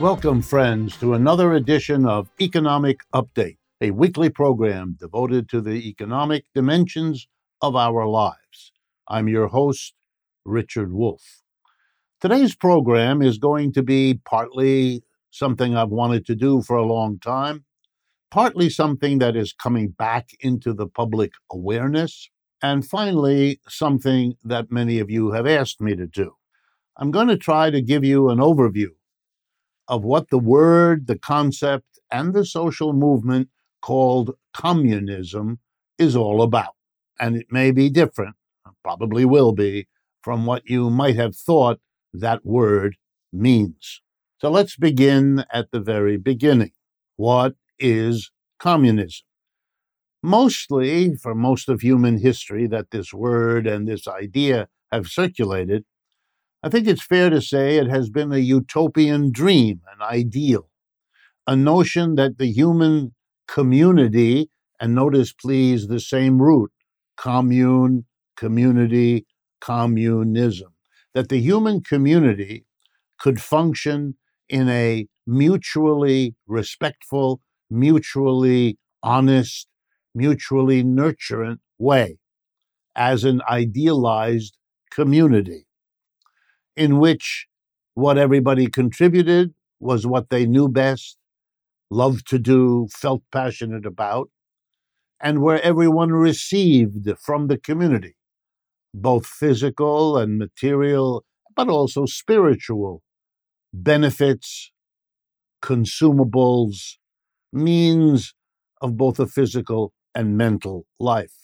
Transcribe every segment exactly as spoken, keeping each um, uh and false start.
Welcome, friends, to another edition of Economic Update, a weekly program devoted to the economic dimensions of our lives. I'm your host, Richard Wolff. Today's program is going to be partly something I've wanted to do for a long time, partly something that is coming back into the public awareness, and finally, something that many of you have asked me to do. I'm going to try to give you an overview of what the word, the concept, and the social movement called communism is all about. And it may be different, probably will be, from what you might have thought that word means. So let's begin at the very beginning. What is communism? Mostly, for most of human history that this word and this idea have circulated, I think it's fair to say it has been a utopian dream, an ideal, a notion that the human community, and notice please the same root, commune, community, communism, that the human community could function in a mutually respectful, mutually honest, mutually nurturant way as an idealized community, in which what everybody contributed was what they knew best, loved to do, felt passionate about, and where everyone received from the community, both physical and material, but also spiritual benefits, consumables, means of both a physical and mental life.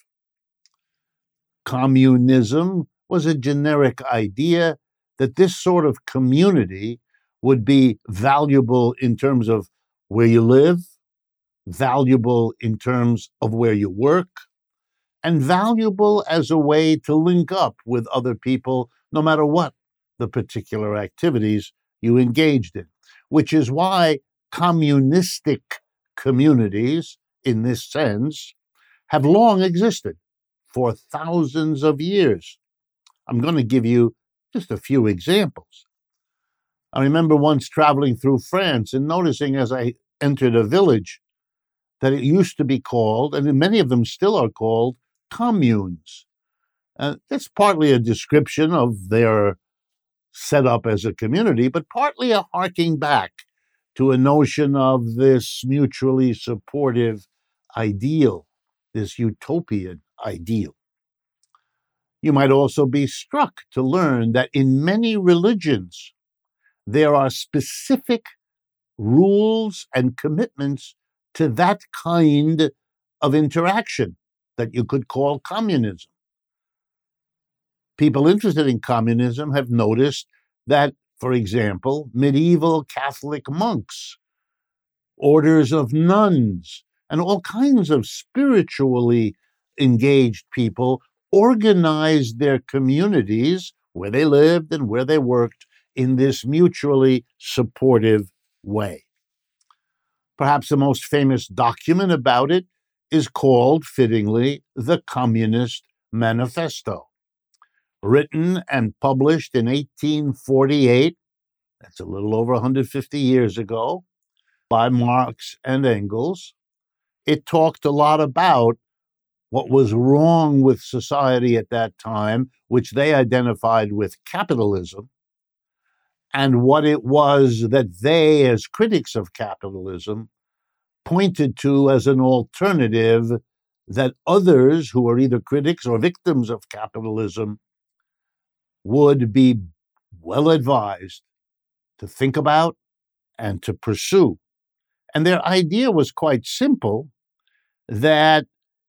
Communism was a generic idea that this sort of community would be valuable in terms of where you live, valuable in terms of where you work, and valuable as a way to link up with other people, no matter what the particular activities you engaged in, which is why communistic communities, in this sense, have long existed for thousands of years. I'm going to give you just a few examples. I remember once traveling through France and noticing as I entered a village that it used to be called, and many of them still are called, communes. Uh, that's partly a description of their setup as a community, but partly a harking back to a notion of this mutually supportive ideal, this utopian ideal. You might also be struck to learn that in many religions, there are specific rules and commitments to that kind of interaction that you could call communism. People interested in communism have noticed that, for example, medieval Catholic monks, orders of nuns, and all kinds of spiritually engaged people organized their communities where they lived and where they worked in this mutually supportive way. Perhaps the most famous document about it is called, fittingly, the Communist Manifesto. Written and published in eighteen forty-eight, that's a little over one hundred fifty years ago, by Marx and Engels. It talked a lot about what was wrong with society at that time, which they identified with capitalism, and what it was that they, as critics of capitalism, pointed to as an alternative that others who are either critics or victims of capitalism would be well advised to think about and to pursue. And their idea was quite simple, that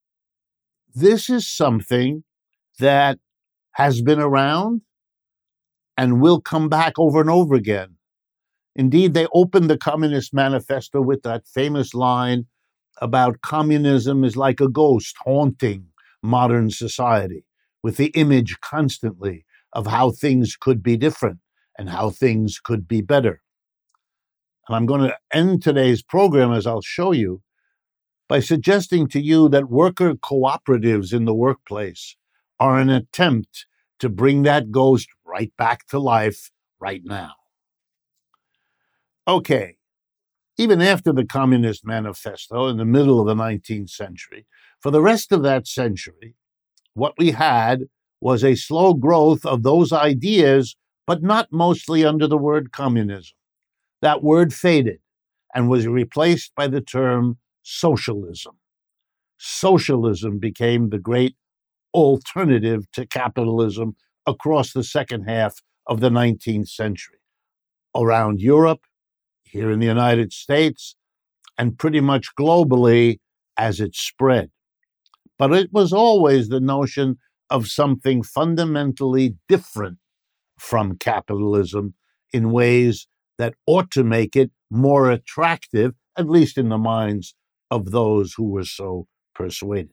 this is something that has been around and will come back over and over again. Indeed, they opened the Communist Manifesto with that famous line about communism is like a ghost haunting modern society, with the image constantly of how things could be different and how things could be better. And I'm going to end today's program, as I'll show you, by suggesting to you that worker cooperatives in the workplace are an attempt to bring that ghost right back to life right now. Okay, even after the Communist Manifesto in the middle of the nineteenth century, for the rest of that century, what we had was a slow growth of those ideas, but not mostly under the word communism. That word faded and was replaced by the term socialism. Socialism became the great alternative to capitalism across the second half of the nineteenth century, around Europe, here in the United States, and pretty much globally as it spread. But it was always the notion of something fundamentally different from capitalism in ways that ought to make it more attractive, at least in the minds of those who were so persuaded.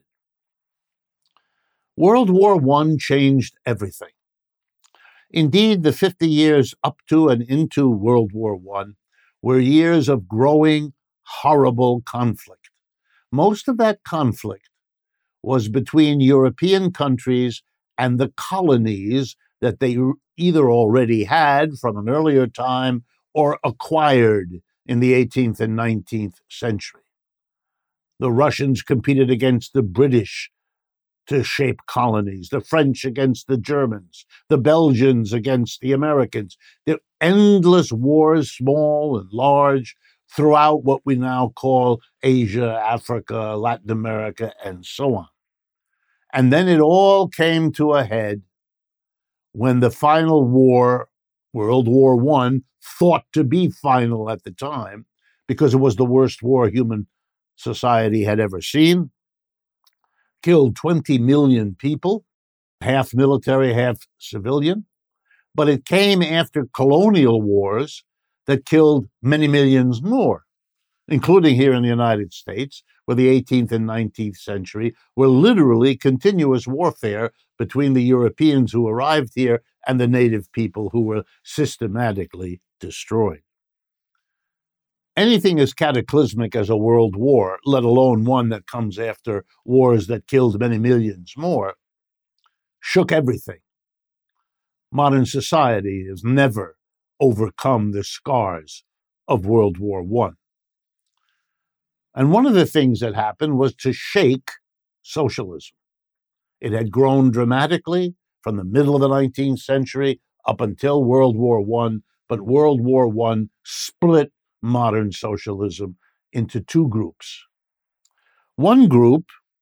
World War One changed everything. Indeed, the fifty years up to and into World War One were years of growing, horrible conflict. Most of that conflict was between European countries and the colonies that they either already had from an earlier time or acquired in the eighteenth and nineteenth century. The Russians competed against the British to shape colonies, the French against the Germans, the Belgians against the Americans. There were endless wars, small and large, throughout what we now call Asia, Africa, Latin America, and so on. And then it all came to a head when the final war, World War One, thought to be final at the time, because it was the worst war human society had ever seen, killed twenty million people, half military, half civilian. But it came after colonial wars that killed many millions more, including here in the United States, where the eighteenth and nineteenth century were literally continuous warfare between the Europeans who arrived here and the native people who were systematically destroyed. Anything as cataclysmic as a world war, let alone one that comes after wars that killed many millions more, shook everything. Modern society has never overcome the scars of World War One. And one of the things that happened was to shake socialism. It had grown dramatically from the middle of the nineteenth century up until World War One, but World War One split modern socialism into two groups. One group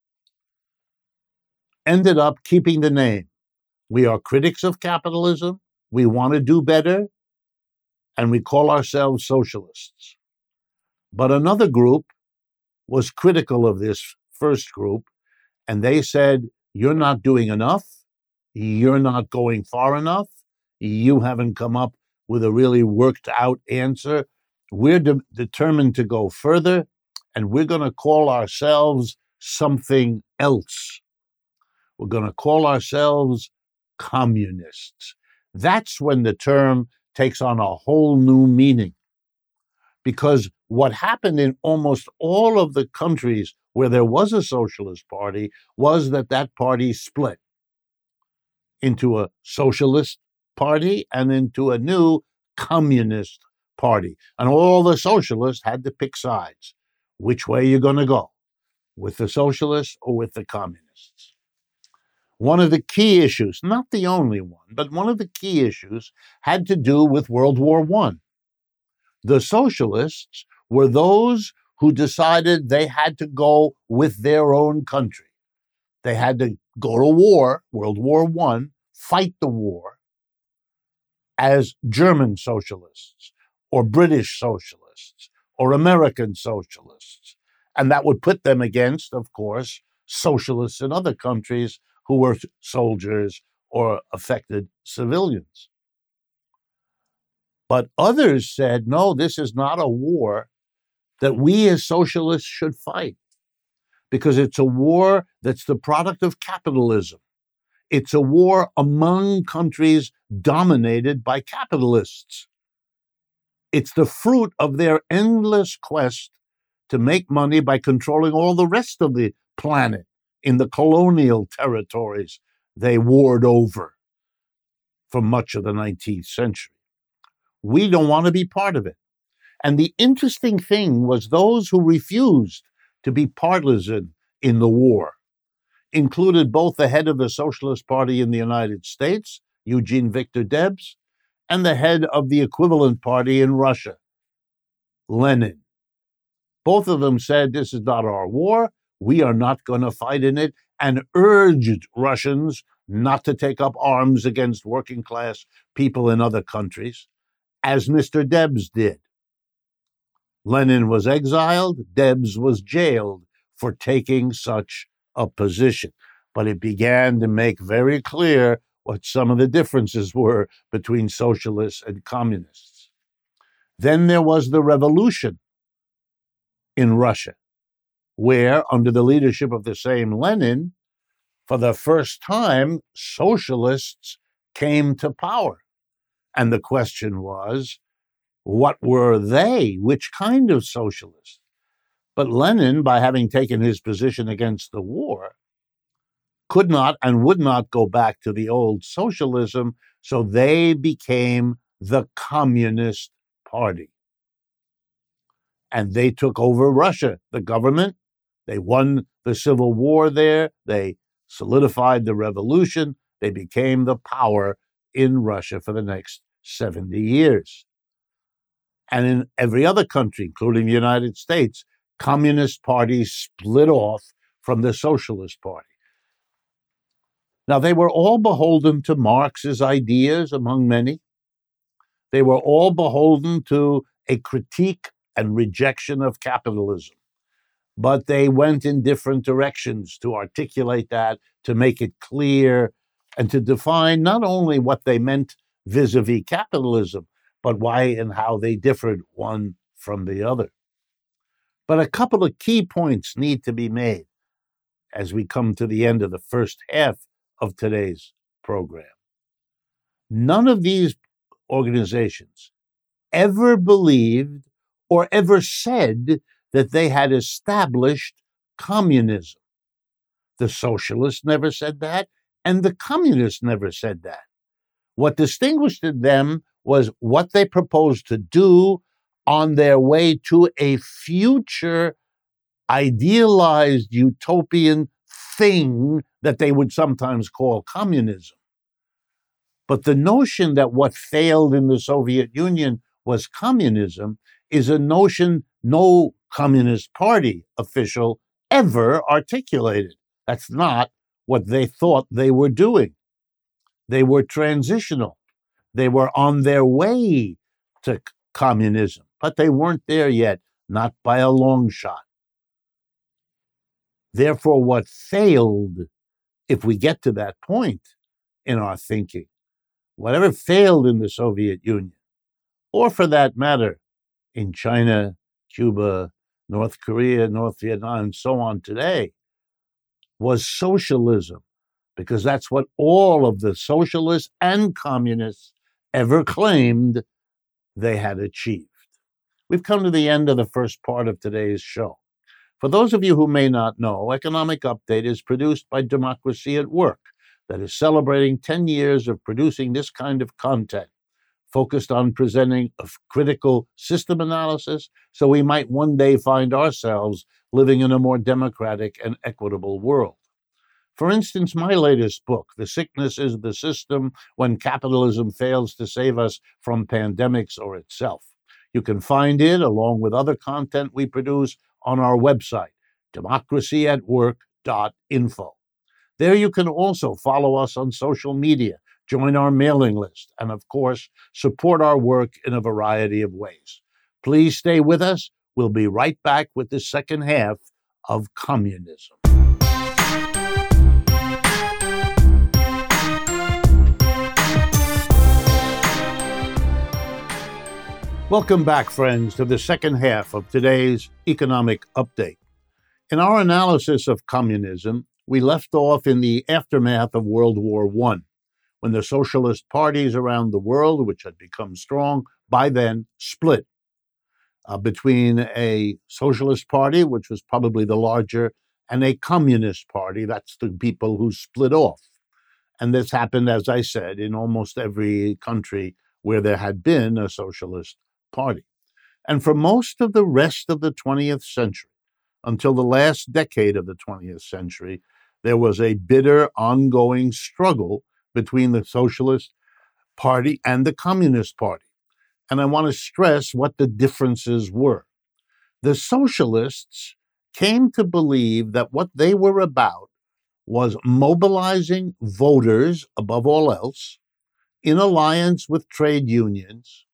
ended up keeping the name. We are critics of capitalism, we want to do better, and we call ourselves socialists. But another group was critical of this first group, and they said, you're not doing enough, you're not going far enough, you haven't come up with a really worked out answer. We're de- determined to go further, and we're going to call ourselves something else. We're going to call ourselves communists. That's when the term takes on a whole new meaning. Because what happened in almost all of the countries where there was a socialist party was that that party split into a socialist party and into a new communist party. And all the socialists had to pick sides. Which way are you going to go? With the socialists or with the communists? One of the key issues, not the only one, but one of the key issues had to do with World War One. The socialists were those who decided they had to go with their own country. They had to go to war, World War One, fight the war as German socialists or British socialists or American socialists. And that would put them against, of course, socialists in other countries who were soldiers or affected civilians. But others said, no, this is not a war that we as socialists should fight, because it's a war that's the product of capitalism. It's a war among countries dominated by capitalists. It's the fruit of their endless quest to make money by controlling all the rest of the planet in the colonial territories they warred over for much of the nineteenth century. We don't want to be part of it. And the interesting thing was those who refused to be partisan in the war included both the head of the Socialist Party in the United States, Eugene Victor Debs, and the head of the equivalent party in Russia, Lenin. Both of them said, this is not our war, we are not going to fight in it, and urged Russians not to take up arms against working class people in other countries, as Mister Debs did. Lenin was exiled, Debs was jailed for taking such a position. But it began to make very clear what some of the differences were between socialists and communists. Then there was the revolution in Russia, where, under the leadership of the same Lenin, for the first time, socialists came to power. And the question was, what were they? Which kind of socialists? But Lenin, by having taken his position against the war, could not and would not go back to the old socialism, so they became the Communist Party. And they took over Russia, the government. They won the civil war there. They solidified the revolution. They became the power in Russia for the next seventy years. And in every other country, including the United States, communist parties split off from the Socialist Party. Now, they were all beholden to Marx's ideas, among many. They were all beholden to a critique and rejection of capitalism. But they went in different directions to articulate that, to make it clear, and to define not only what they meant vis-a-vis capitalism, but why and how they differed one from the other. But a couple of key points need to be made as we come to the end of the first half of today's program. None of these organizations ever believed or ever said that they had established communism. The socialists never said that, and the communists never said that. What distinguished them was what they proposed to do on their way to a future idealized utopian thing that they would sometimes call communism. But the notion that what failed in the Soviet Union was communism is a notion no Communist Party official ever articulated. That's not what they thought they were doing. They were transitional. They were on their way to communism, but they weren't there yet, not by a long shot. Therefore, what failed, if we get to that point in our thinking, whatever failed in the Soviet Union, or for that matter, in China, Cuba, North Korea, North Vietnam, and so on today, was socialism, because that's what all of the socialists and communists ever claimed they had achieved. We've come to the end of the first part of today's show. For those of you who may not know, Economic Update is produced by Democracy at Work, that is celebrating ten years of producing this kind of content, focused on presenting a critical system analysis so we might one day find ourselves living in a more democratic and equitable world. For instance, my latest book, The Sickness is the System When Capitalism Fails to Save Us from Pandemics or Itself. You can find it, along with other content we produce, on our website, democracy at work dot info. There you can also follow us on social media, join our mailing list, and of course, support our work in a variety of ways. Please stay with us. We'll be right back with the second half of Communism. Welcome back, friends, to the second half of today's Economic Update. In our analysis of communism, we left off in the aftermath of World War One, when the socialist parties around the world, which had become strong by then, split uh, between a socialist party, which was probably the larger, and a communist party. That's the people who split off. And this happened, as I said, in almost every country where there had been a socialist party. And for most of the rest of the twentieth century, until the last decade of the twentieth century, there was a bitter, ongoing struggle between the Socialist Party and the Communist Party. And I want to stress what the differences were. The socialists came to believe that what they were about was mobilizing voters, above all else, in alliance with trade unions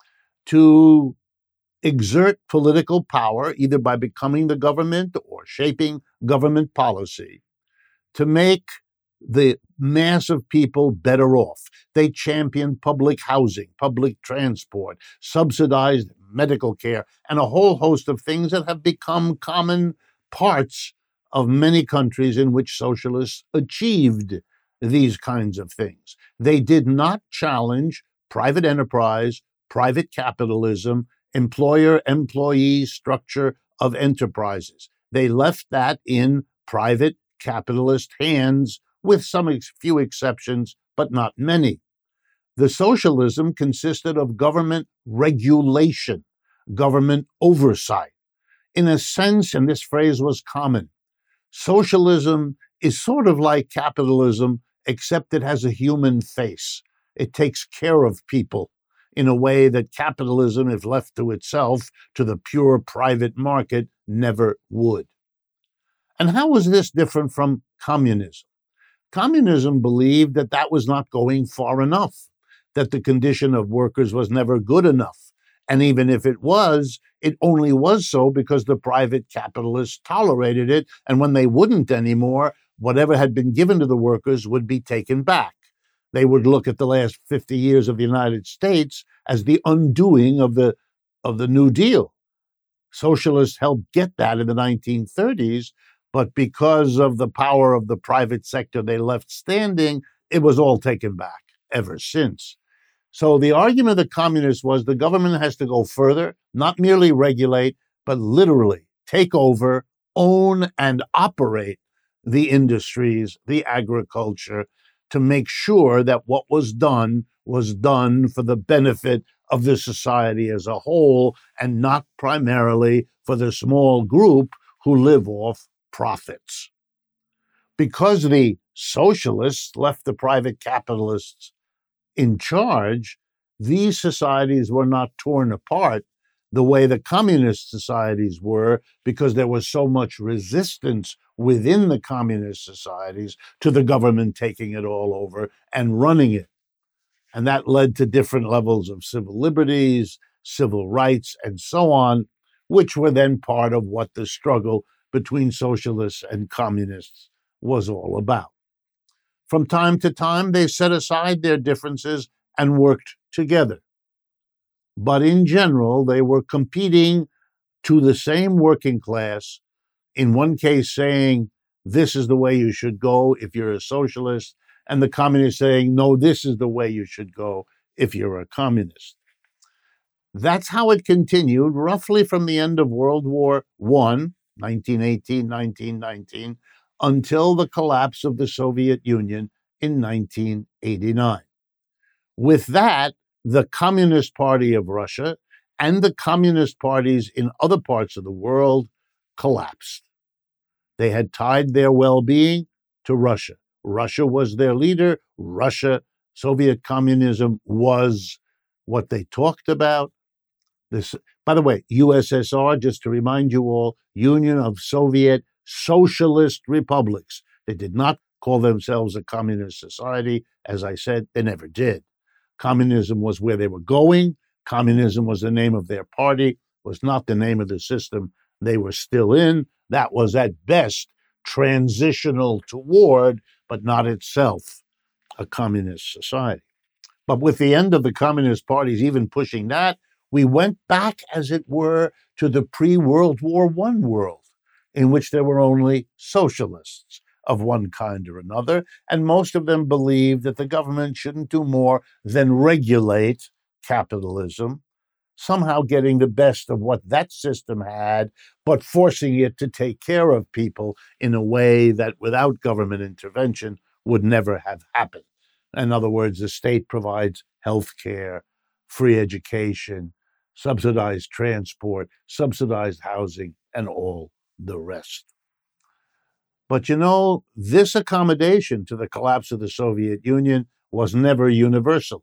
to exert political power, either by becoming the government or shaping government policy, to make the mass of people better off. They championed public housing, public transport, subsidized medical care, and a whole host of things that have become common parts of many countries in which socialists achieved these kinds of things. They did not challenge private enterprise, private capitalism, employer-employee structure of enterprises. They left that in private capitalist hands, with some ex- few exceptions, but not many. The socialism consisted of government regulation, government oversight. In a sense, and this phrase was common, socialism is sort of like capitalism, except it has a human face. It takes care of people in a way that capitalism, if left to itself, to the pure private market, never would. And how was this different from communism? Communism believed that that was not going far enough, that the condition of workers was never good enough. And even if it was, it only was so because the private capitalists tolerated it. And when they wouldn't anymore, whatever had been given to the workers would be taken back. They would look at the last fifty years of the United States as the undoing of the, of the New Deal. Socialists helped get that in the nineteen thirties, but because of the power of the private sector they left standing, it was all taken back ever since. So the argument of the communists was the government has to go further, not merely regulate, but literally take over, own, and operate the industries, the agriculture, to make sure that what was done was done for the benefit of the society as a whole, and not primarily for the small group who live off profits. Because the socialists left the private capitalists in charge, these societies were not torn apart the way the communist societies were, because there was so much resistance within the communist societies to the government taking it all over and running it. And that led to different levels of civil liberties, civil rights, and so on, which were then part of what the struggle between socialists and communists was all about. From time to time, they set aside their differences and worked together. But in general, they were competing to the same working class, in one case saying, this is the way you should go if you're a socialist, and the communists saying, no, this is the way you should go if you're a communist. That's how it continued roughly from the end of World War One, nineteen eighteen, nineteen nineteen, until the collapse of the Soviet Union in nineteen eighty-nine. With that, the Communist Party of Russia and the communist parties in other parts of the world collapsed. They had tied their well-being to Russia. Russia was their leader. Russia, Soviet communism was what they talked about. This, by the way, U S S R, just to remind you all, Union of Soviet Socialist Republics. They did not call themselves a communist society. As I said, they never did. Communism was where they were going. Communism was the name of their party, was not the name of the system they were still in. That was at best transitional toward, but not itself, a communist society. But with the end of the communist parties even pushing that, we went back, as it were, to the pre-World War One world, in which there were only socialists of one kind or another, and most of them believed that the government shouldn't do more than regulate capitalism, somehow getting the best of what that system had, but forcing it to take care of people in a way that without government intervention would never have happened. In other words, the state provides health care, free education, subsidized transport, subsidized housing, and all the rest. But you know, this accommodation to the collapse of the Soviet Union was never universal.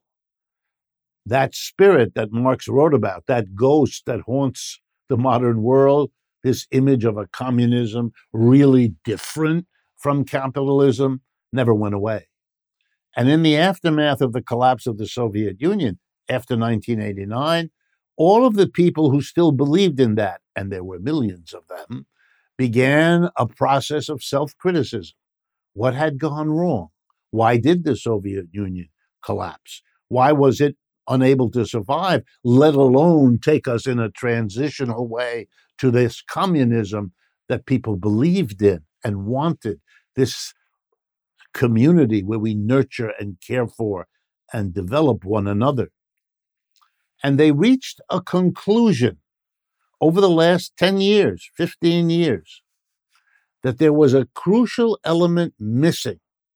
That spirit that Marx wrote about, that ghost that haunts the modern world, this image of a communism really different from capitalism, never went away. And in the aftermath of the collapse of the Soviet Union after nineteen eighty-nine, all of the people who still believed in that, and there were millions of them, began a process of self-criticism. What had gone wrong? Why did the Soviet Union collapse? Why was it unable to survive, let alone take us in a transitional way to this communism that people believed in and wanted, this community where we nurture and care for and develop one another? And they reached a conclusion over the last ten years, fifteen years, that there was a crucial element missing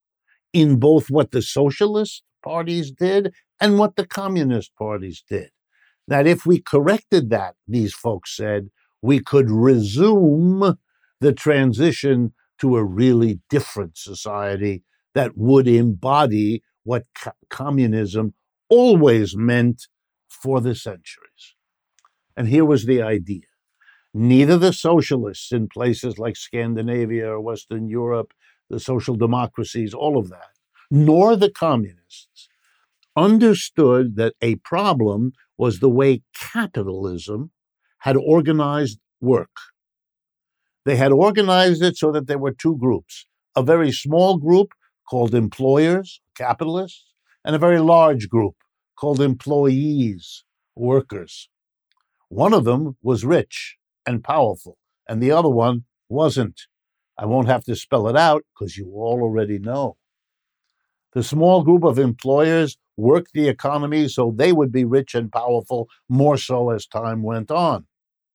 in both what the socialist parties did and what the communist parties did. That if we corrected that, these folks said, we could resume the transition to a really different society that would embody what co- communism always meant for the centuries. And here was the idea. Neither the socialists in places like Scandinavia or Western Europe, the social democracies, all of that, nor the communists understood that a problem was the way capitalism had organized work. They had organized it so that there were two groups, a very small group called employers, capitalists, and a very large group called employees, workers. One of them was rich and powerful, and the other one wasn't. I won't have to spell it out because you all already know. The small group of employers worked the economy so they would be rich and powerful more so as time went on.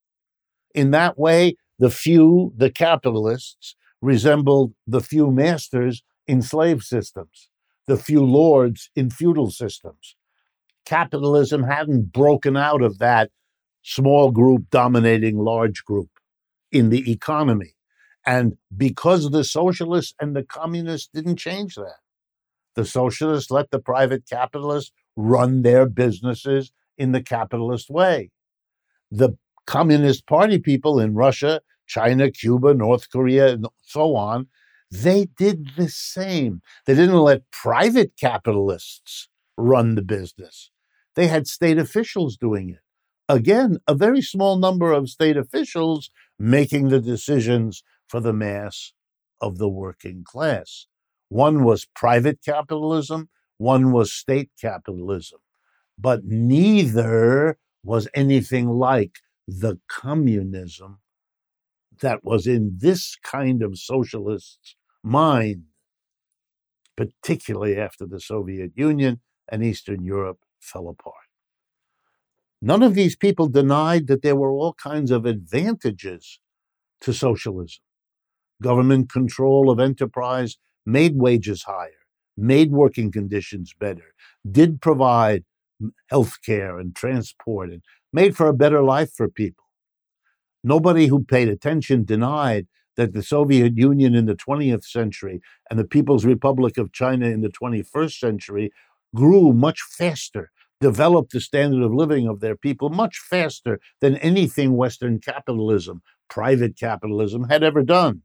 In that way, the few, the capitalists, resembled the few masters in slave systems, the few lords in feudal systems. Capitalism hadn't broken out of that small group dominating large group in the economy. And because the socialists and the communists didn't change that, the socialists let the private capitalists run their businesses in the capitalist way. The Communist Party people in Russia, China, Cuba, North Korea, and so on, they did the same. They didn't let private capitalists run the business. They had state officials doing it. Again, a very small number of state officials making the decisions for the mass of the working class. One was private capitalism, one was state capitalism, but neither was anything like the communism that was in this kind of socialist's mind, particularly after the Soviet Union and Eastern Europe fell apart. None of these people denied that there were all kinds of advantages to socialism. Government control of enterprise made wages higher, made working conditions better, did provide health care and transport, and made for a better life for people. Nobody who paid attention denied that the Soviet Union in the twentieth century and the People's Republic of China in the twenty-first century grew much faster, developed the standard of living of their people much faster than anything Western capitalism, private capitalism, had ever done.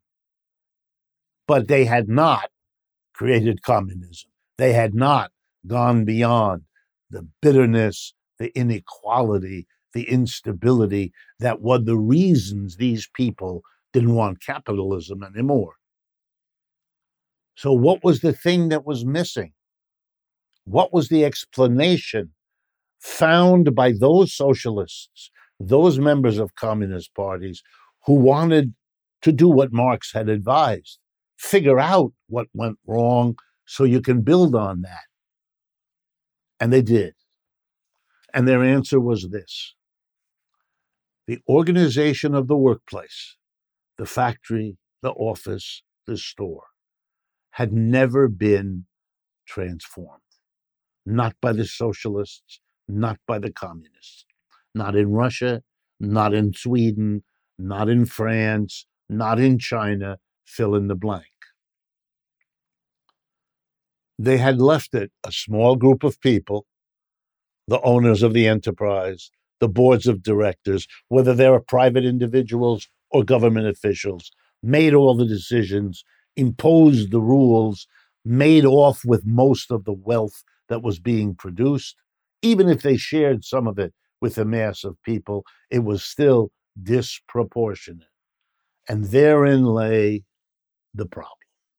But they had not created communism. They had not gone beyond the bitterness, the inequality, the instability that were the reasons these people didn't want capitalism anymore. So what was the thing that was missing? What was the explanation found by those socialists, those members of communist parties who wanted to do what Marx had advised? Figure out what went wrong so you can build on that. And they did. And their answer was this: the organization of the workplace, the factory, the office, the store, had never been transformed. Not by the socialists, not by the communists. Not in Russia, not in Sweden, not in France, not in China, fill in the blank. They had left it a small group of people, the owners of the enterprise, the boards of directors, whether they were private individuals or government officials, made all the decisions, imposed the rules, made off with most of the wealth that was being produced. Even if they shared some of it with a mass of people, it was still disproportionate. And therein lay the problem.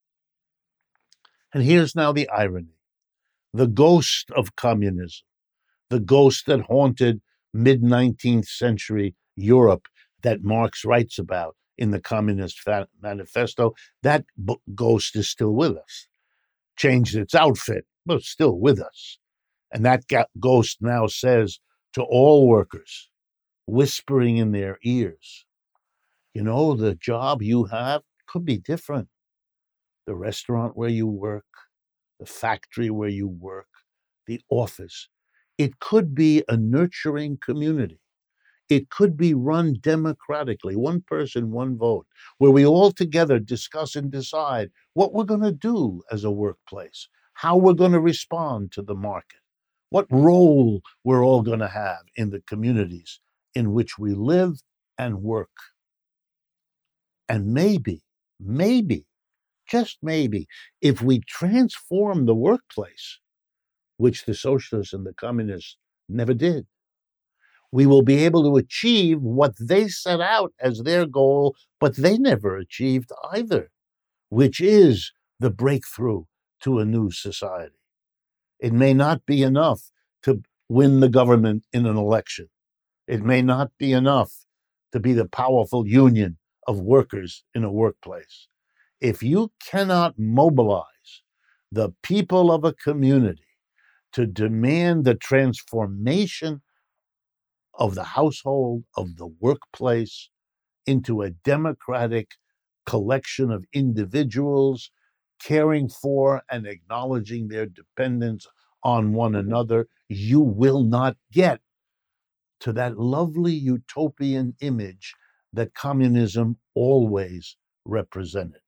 And here's now the irony. The ghost of communism, the ghost that haunted mid-nineteenth century Europe that Marx writes about in the Communist Fa- Manifesto, that b- ghost is still with us. Changed its outfit, but still with us. And that ga- ghost now says to all workers, whispering in their ears, you know, the job you have could be different. The restaurant where you work, the factory where you work, the office. It could be a nurturing community. It could be run democratically, one person, one vote, where we all together discuss and decide what we're going to do as a workplace, how we're going to respond to the market, what role we're all going to have in the communities in which we live and work. And maybe, maybe, just maybe, if we transform the workplace, which the socialists and the communists never did, we will be able to achieve what they set out as their goal, but they never achieved either, which is the breakthrough to a new society. It may not be enough to win the government in an election. It may not be enough to be the powerful union of workers in a workplace. If you cannot mobilize the people of a community to demand the transformation of the household, of the workplace, into a democratic collection of individuals caring for and acknowledging their dependence on one another, you will not get to that lovely utopian image that communism always represented.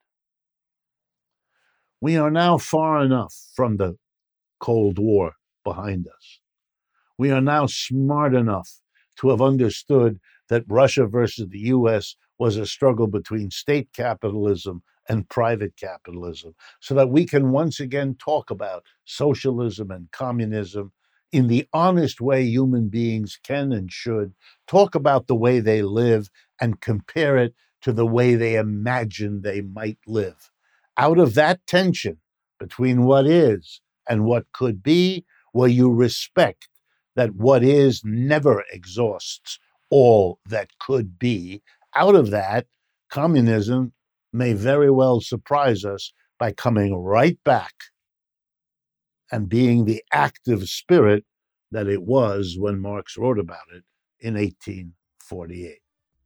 We are now far enough from the Cold War behind us. We are now smart enough to have understood that Russia versus the U S was a struggle between state capitalism and private capitalism, so that we can once again talk about socialism and communism in the honest way human beings can and should, talk about the way they live and compare it to the way they imagine they might live. Out of that tension between what is and what could be, where you respect that what is never exhausts all that could be, out of that, communism may very well surprise us by coming right back and being the active spirit that it was when Marx wrote about it in eighteen forty-eight.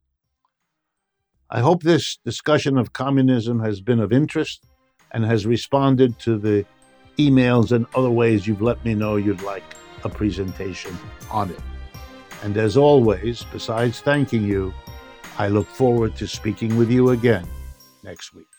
I hope this discussion of communism has been of interest and has responded to the emails and other ways you've let me know you'd like a presentation on it. And as always, besides thanking you, I look forward to speaking with you again next week.